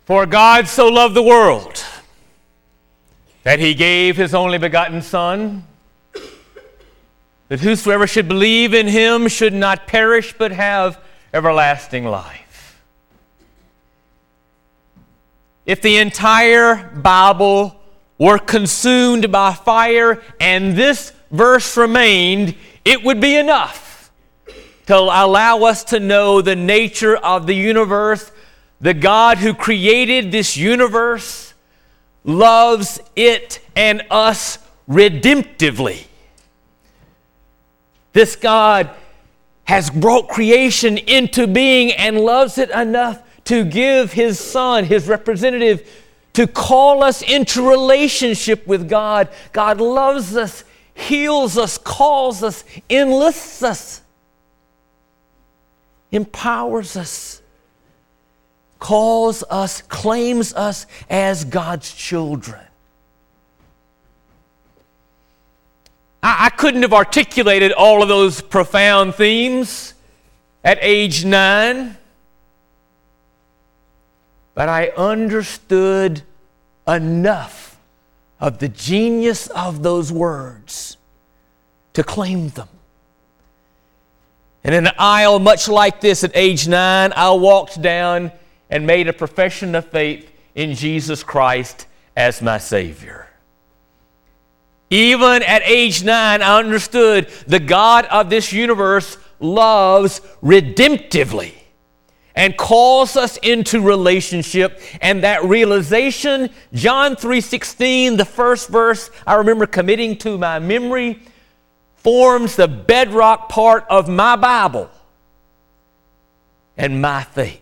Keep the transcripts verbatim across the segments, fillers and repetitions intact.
For God so loved the world that he gave his only begotten Son, that whosoever should believe in him should not perish but have everlasting life. If the entire Bible were consumed by fire and this verse remained, it would be enough to allow us to know the nature of the universe. The God who created this universe loves it and us redemptively. This God has brought creation into being and loves it enough to give his Son, his representative, to call us into relationship with God. God loves us, heals us, calls us, enlists us, empowers us, calls us, claims us as God's children. I, I couldn't have articulated all of those profound themes at age nine, but I understood enough of the genius of those words to claim them. And in an aisle much like this at age nine, I walked down and made a profession of faith in Jesus Christ as my Savior. Even at age nine, I understood the God of this universe loves redemptively and calls us into relationship. And that realization, John three sixteen, the first verse I remember committing to my memory, forms the bedrock part of my Bible and my faith.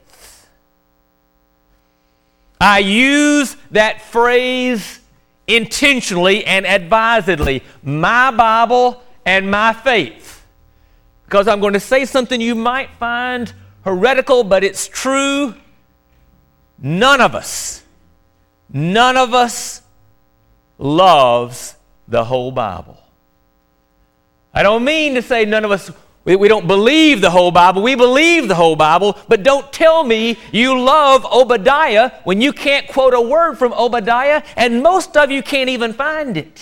I use that phrase intentionally and advisedly, my Bible and my faith, because I'm going to say something you might find heretical, but it's true. None of us, none of us loves the whole Bible. I don't mean to say none of us, we, we don't believe the whole Bible. We believe the whole Bible, but don't tell me you love Obadiah when you can't quote a word from Obadiah, and most of you can't even find it.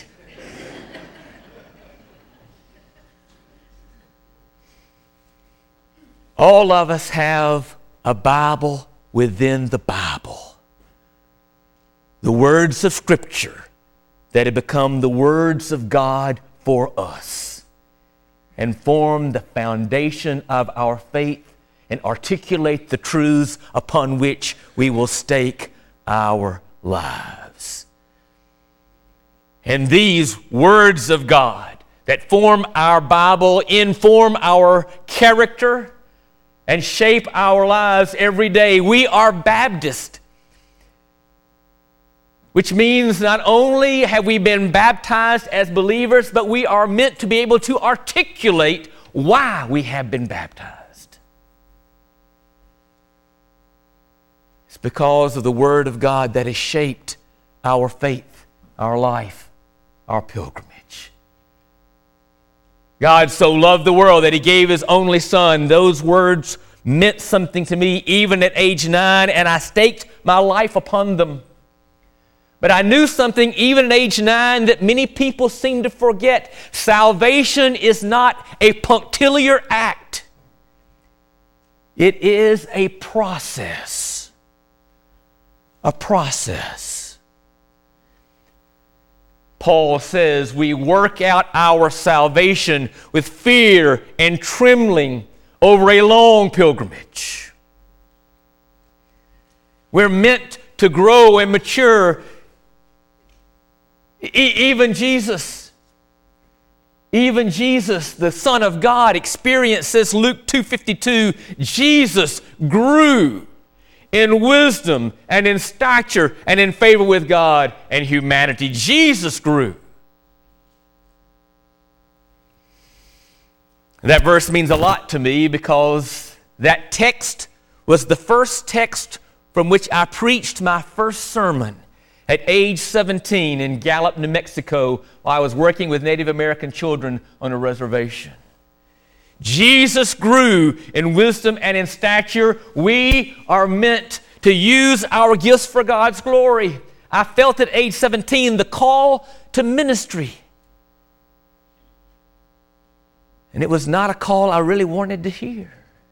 All of us have a Bible within the Bible. The words of Scripture that have become the words of God for us and form the foundation of our faith and articulate the truths upon which we will stake our lives. And these words of God that form our Bible inform our character and shape our lives every day. We are Baptist, which means not only have we been baptized as believers, but we are meant to be able to articulate why we have been baptized. It's because of the Word of God that has shaped our faith, our life, our pilgrimage. God so loved the world that He gave His only Son. Those words meant something to me even at age nine, and I staked my life upon them. But I knew something even at age nine that many people seem to forget. Salvation is not a punctiliar act. It is a process. A process. Paul says we work out our salvation with fear and trembling over a long pilgrimage. We're meant to grow and mature. E- even Jesus, even Jesus, the Son of God, experienced, says Luke two fifty-two, Jesus grew in wisdom and in stature and in favor with God and humanity. Jesus grew. That verse means a lot to me because that text was the first text from which I preached my first sermon at age seventeen in Gallup, New Mexico, while I was working with Native American children on a reservation. Jesus grew in wisdom and in stature. We are meant to use our gifts for God's glory. I felt at age seventeen the call to ministry. And it was not a call I really wanted to hear.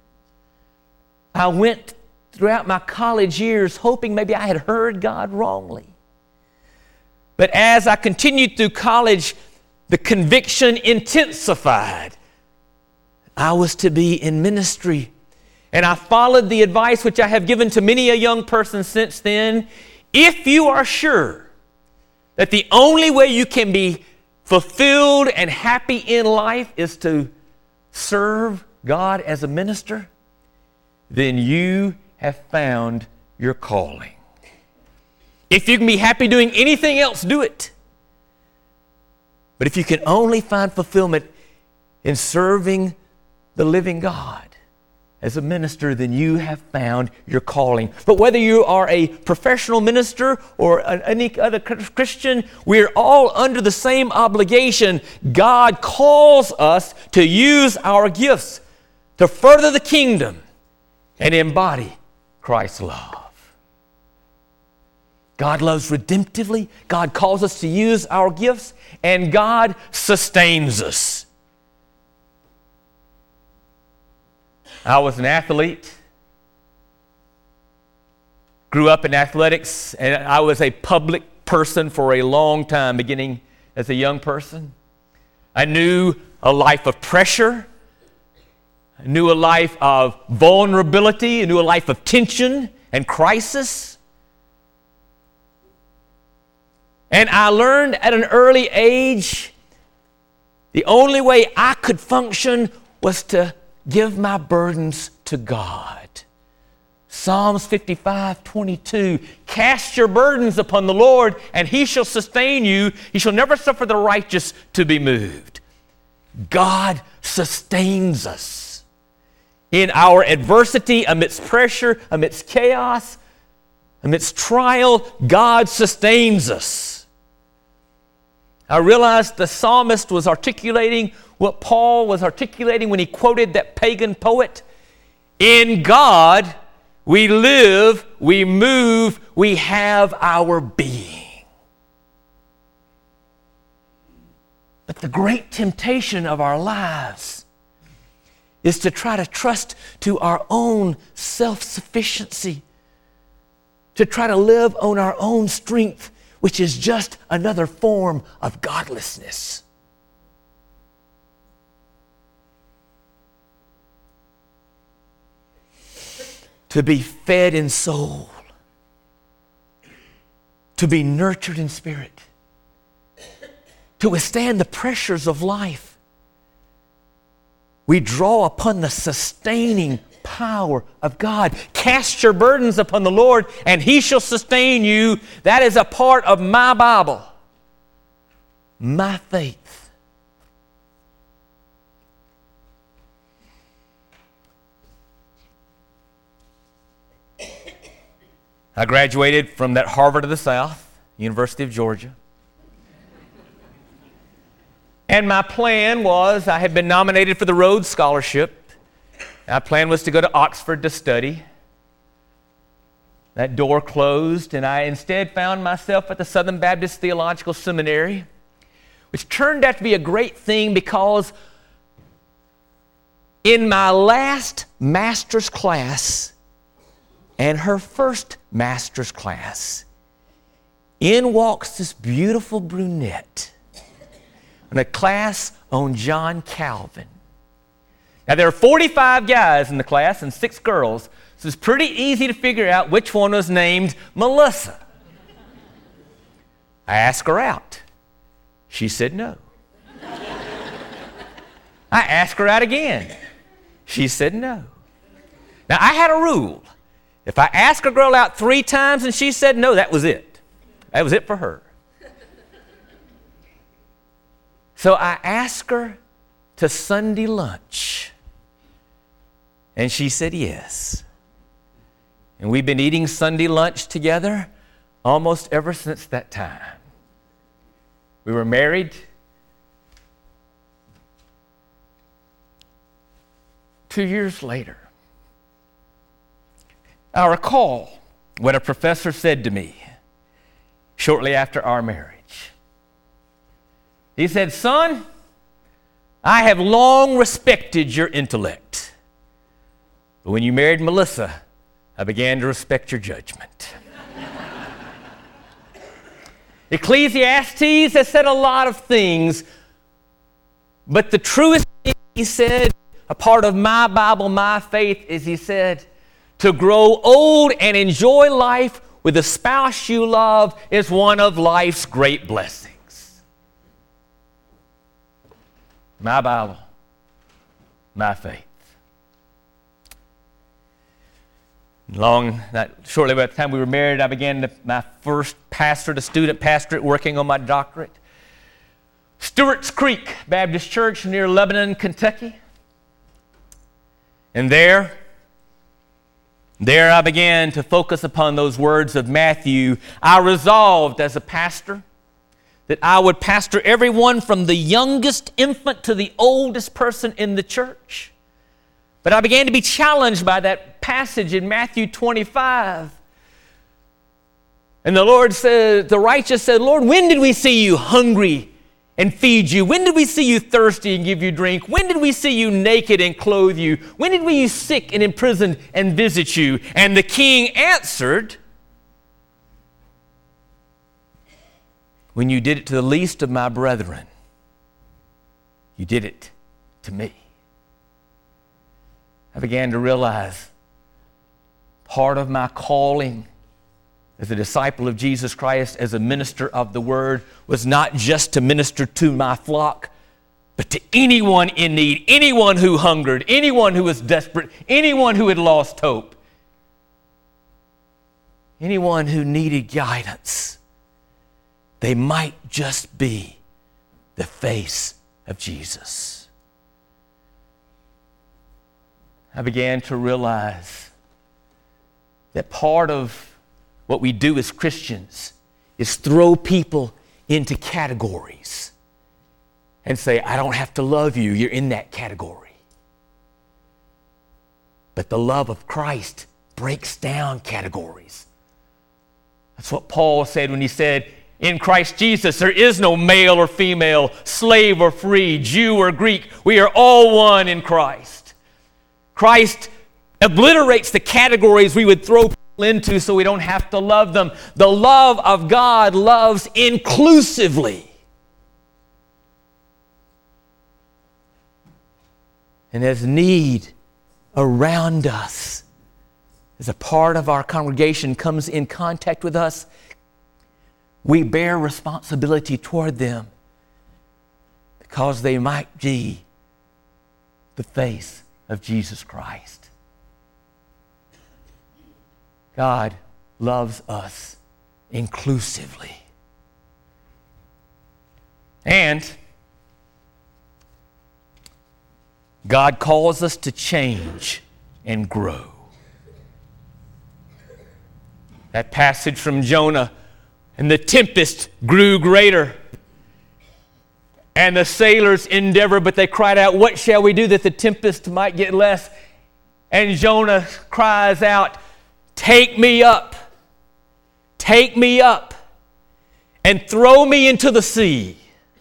I went throughout my college years hoping maybe I had heard God wrongly. But as I continued through college, the conviction intensified. I was to be in ministry. And I followed the advice which I have given to many a young person since then. If you are sure that the only way you can be fulfilled and happy in life is to serve God as a minister, then you have found your calling. If you can be happy doing anything else, do it. But if you can only find fulfillment in serving the living God as a minister, then you have found your calling. But whether you are a professional minister or any other Christian, we're all under the same obligation. God calls us to use our gifts to further the kingdom and embody Christ's love. God loves redemptively. God calls us to use our gifts, and God sustains us. I was an athlete, grew up in athletics, and I was a public person for a long time, beginning as a young person. I knew a life of pressure. I knew a life of vulnerability. I knew a life of tension and crisis. And I learned at an early age the only way I could function was to give my burdens to God. Psalms fifty-five twenty-two, cast your burdens upon the Lord, and He shall sustain you. He shall never suffer the righteous to be moved. God sustains us. In our adversity, amidst pressure, amidst chaos, amidst trial, God sustains us. I realized the psalmist was articulating what Paul was articulating when he quoted that pagan poet. In God we live, we move, we have our being. But the great temptation of our lives is to try to trust to our own self-sufficiency, to try to live on our own strength, which is just another form of godlessness. To be fed in soul, to be nurtured in spirit, to withstand the pressures of life, we draw upon the sustaining power of God. Cast your burdens upon the Lord, and He shall sustain you. That is a part of my Bible, my faith. I graduated from that Harvard of the South, University of Georgia. And my plan was, I had been nominated for the Rhodes Scholarship. My plan was to go to Oxford to study. That door closed, and I instead found myself at the Southern Baptist Theological Seminary, which turned out to be a great thing because in my last master's class and her first master's class, in walks this beautiful brunette in a class on John Calvin. Now, there are forty-five guys in the class and six girls, so it's pretty easy to figure out which one was named Melissa. I asked her out. She said no. I asked her out again. She said no. Now, I had a rule. If I asked a girl out three times and she said no, that was it. That was it for her. So I asked her to Sunday lunch. And she said yes. And we've been eating Sunday lunch together almost ever since that time. We were married two years later. I recall what a professor said to me shortly after our marriage. He said, "Son, I have long respected your intellect. But when you married Melissa, I began to respect your judgment." Ecclesiastes has said a lot of things, but the truest thing he said, a part of my Bible, my faith, is he said, to grow old and enjoy life with a spouse you love is one of life's great blessings. My Bible, my faith. Long, not shortly by the time we were married, I began to, my first pastor to student pastorate, working on my doctorate. Stewart's Creek Baptist Church near Lebanon, Kentucky. And there, there I began to focus upon those words of Matthew. I resolved as a pastor that I would pastor everyone from the youngest infant to the oldest person in the church. But I began to be challenged by that passage in Matthew twenty-five. And the Lord said, the righteous said, "Lord, when did we see you hungry and feed you? When did we see you thirsty and give you drink? When did we see you naked and clothe you? When did we see you sick and imprisoned and visit you?" And the king answered, "When you did it to the least of my brethren, you did it to me." I began to realize part of my calling as a disciple of Jesus Christ, as a minister of the Word, was not just to minister to my flock, but to anyone in need, anyone who hungered, anyone who was desperate, anyone who had lost hope, anyone who needed guidance. They might just be the face of Jesus. I began to realize that part of what we do as Christians is throw people into categories and say, "I don't have to love you, you're in that category." But the love of Christ breaks down categories. That's what Paul said when he said, "In Christ Jesus, there is no male or female, slave or free, Jew or Greek. We are all one in Christ." Christ obliterates the categories we would throw people into so we don't have to love them. The love of God loves inclusively. And as need around us, as a part of our congregation comes in contact with us, we bear responsibility toward them because they might be the face of Jesus Christ. God loves us inclusively. And God calls us to change and grow. That passage from Jonah, "And the tempest grew greater, and the sailors endeavored, but they cried out, 'What shall we do that the tempest might get less?' And Jonah cries out, 'Take me up, take me up, and throw me into the sea.'"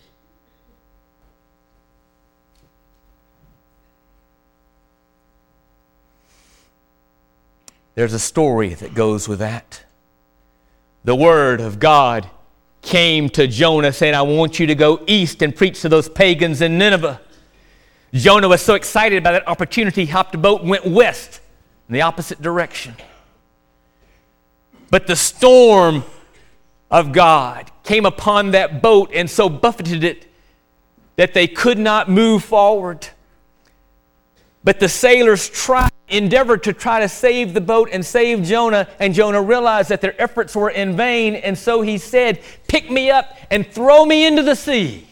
There's a story that goes with that. The word of God came to Jonah saying, "I want you to go east and preach to those pagans in Nineveh." Jonah was so excited about that opportunity, he hopped a boat and went west in the opposite direction. But the storm of God came upon that boat and so buffeted it that they could not move forward. But the sailors tried, endeavored to try to save the boat and save Jonah, and Jonah realized that their efforts were in vain, and so he said, "Pick me up and throw me into the sea."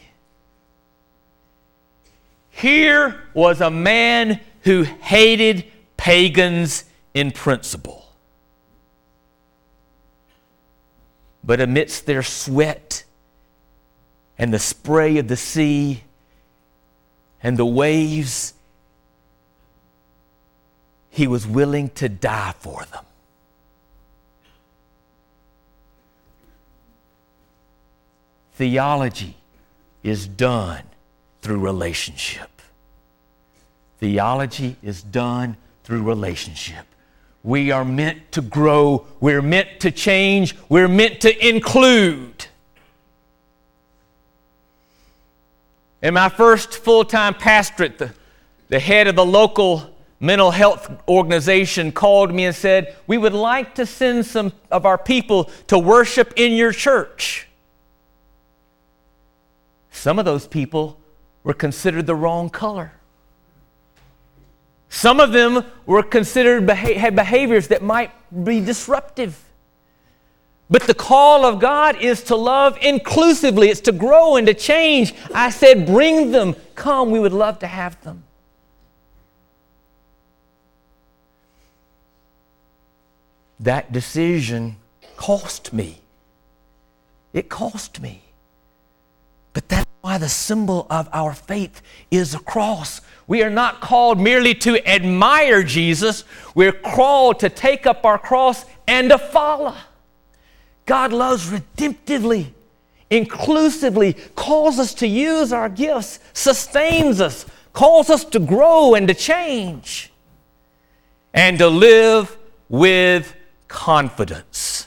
Here was a man who hated pagans in principle. But amidst their sweat and the spray of the sea and the waves, he was willing to die for them. Theology is done through relationship. Theology is done through relationship. We are meant to grow. We're meant to change. We're meant to include. In my first full-time pastorate, the, the head of the local mental health organization called me and said, "We would like to send some of our people to worship in your church." Some of those people were considered the wrong color. Some of them were considered, had behaviors that might be disruptive. But the call of God is to love inclusively. It's to grow and to change. I said, bring them. Come, we would love to have them. That decision cost me. It cost me. But that's why the symbol of our faith is a cross. We are not called merely to admire Jesus. We're called to take up our cross and to follow. God loves redemptively, inclusively, calls us to use our gifts, sustains us, calls us to grow and to change, and to live with confidence.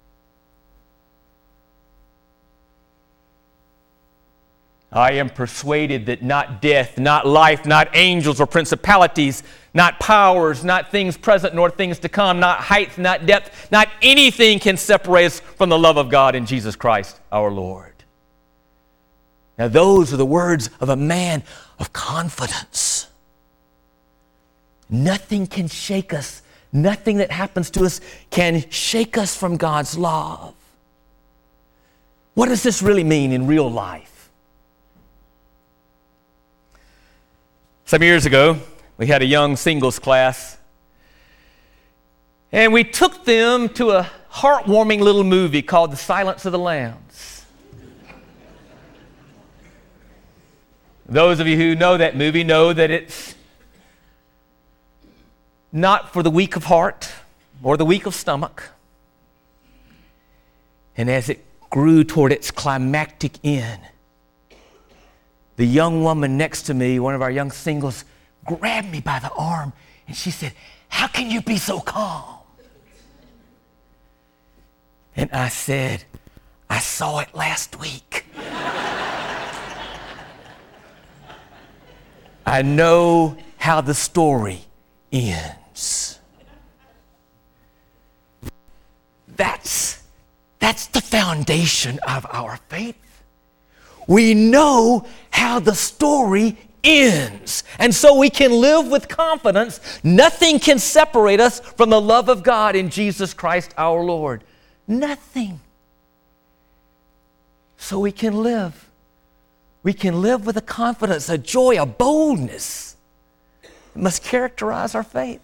I am persuaded that not death, not life, not angels or principalities, not powers, not things present nor things to come, not height, not depth, not anything can separate us from the love of God in Jesus Christ our Lord. Now those are the words of a man of confidence. Nothing can shake us. Nothing that happens to us can shake us from God's love. What does this really mean in real life? Some years ago, we had a young singles class, and we took them to a heartwarming little movie called The Silence of the Lambs. Those of you who know that movie know that it's not for the weak of heart or the weak of stomach. And as it grew toward its climactic end, the young woman next to me, one of our young singles, grabbed me by the arm and she said, "How can you be so calm?" And I said, "I saw it last week." I know how the story ends. That's, that's the foundation of our faith. We know how the story ends. And so we can live with confidence. Nothing can separate us from the love of God in Jesus Christ our Lord. Nothing. So we can live. We can live with a confidence, a joy, a boldness that must characterize our faith.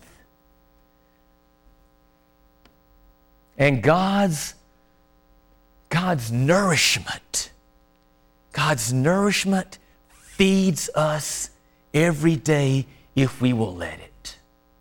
And God's, God's nourishment, God's nourishment feeds us every day if we will let it.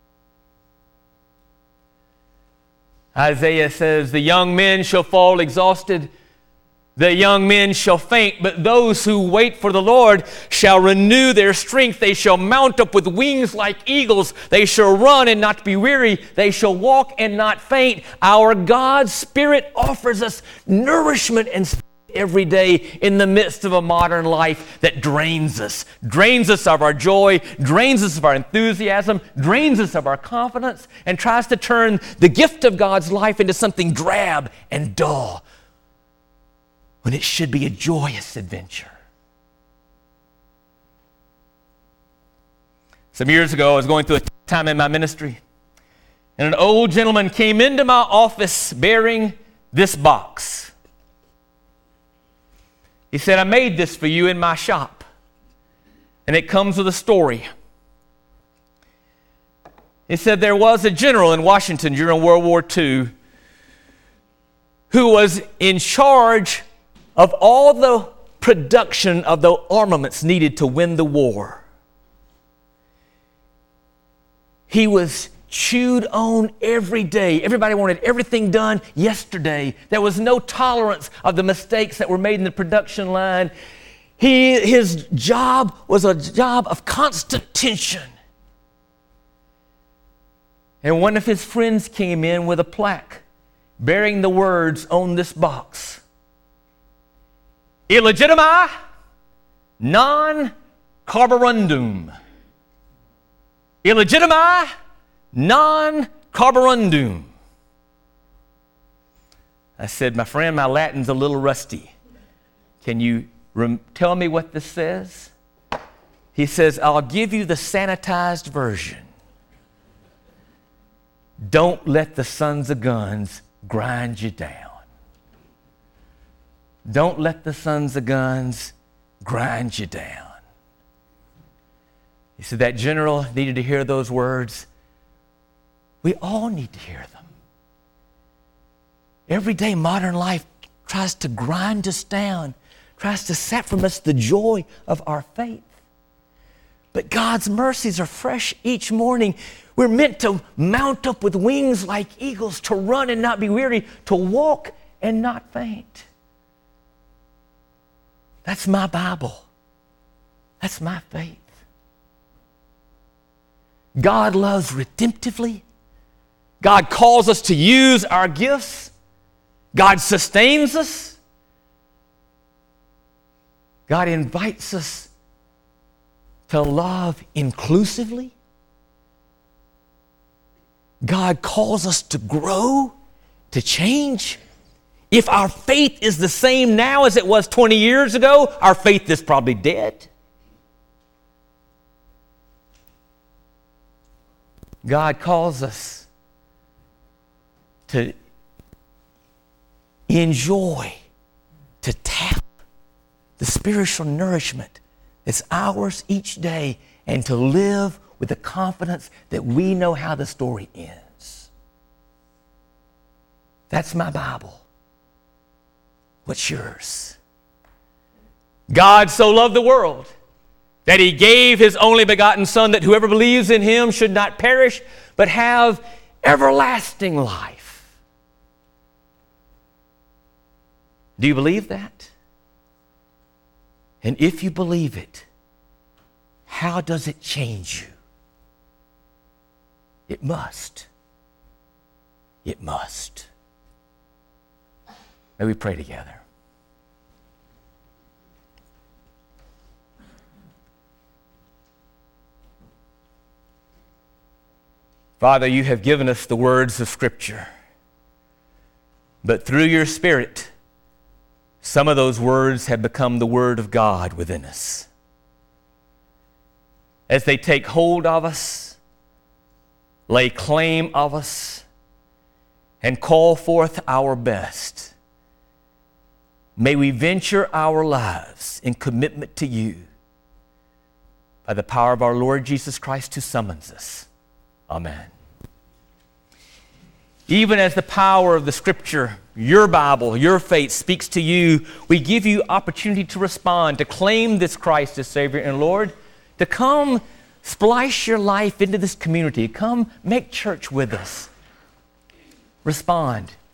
Isaiah says, "The young men shall fall exhausted, the young men shall faint, but those who wait for the Lord shall renew their strength. They shall mount up with wings like eagles. They shall run and not be weary. They shall walk and not faint." Our God's Spirit offers us nourishment and strength every day in the midst of a modern life that drains us, drains us of our joy, drains us of our enthusiasm, drains us of our confidence, and tries to turn the gift of God's life into something drab and dull, when it should be a joyous adventure. Some years ago, I was going through a time in my ministry, and an old gentleman came into my office bearing this box. He said, "I made this for you in my shop, and it comes with a story." He said there was a general in Washington during World War Two who was in charge of all the production of the armaments needed to win the war. He was chewed on every day. Everybody wanted everything done yesterday. There was no tolerance of the mistakes that were made in the production line. He, his job was a job of constant tension. And one of his friends came in with a plaque bearing the words on this box: Illegitimi non carborundum. Illegitimi non carborundum. I said, my friend, my Latin's a little rusty. Can you rem- tell me what this says? He says, I'll give you the sanitized version. Don't let the sons of guns grind you down. Don't let the sons of guns grind you down. He said that general needed to hear those words. We all need to hear them. Every day modern life tries to grind us down, tries to sap from us the joy of our faith. But God's mercies are fresh each morning. We're meant to mount up with wings like eagles, to run and not be weary, to walk and not faint. That's my Bible. That's my faith. God loves redemptively. God calls us to use our gifts. God sustains us. God invites us to love inclusively. God calls us to grow, to change. If our faith is the same now as it was twenty years ago, our faith is probably dead. God calls us to enjoy, to tap the spiritual nourishment that's ours each day, and to live with the confidence that we know how the story ends. That's my Bible. What's yours? God so loved the world that he gave his only begotten Son, that whoever believes in him should not perish, but have everlasting life. Do you believe that? And if you believe it, how does it change you? It must. It must. May we pray together. Father, you have given us the words of Scripture, but through your Spirit, some of those words have become the Word of God within us. As they take hold of us, lay claim of us, and call forth our best, may we venture our lives in commitment to you by the power of our Lord Jesus Christ, who summons us. Amen. Even as the power of the Scripture, your Bible, your faith speaks to you, we give you opportunity to respond, to claim this Christ as Savior and Lord, to come splice your life into this community. Come make church with us. Respond.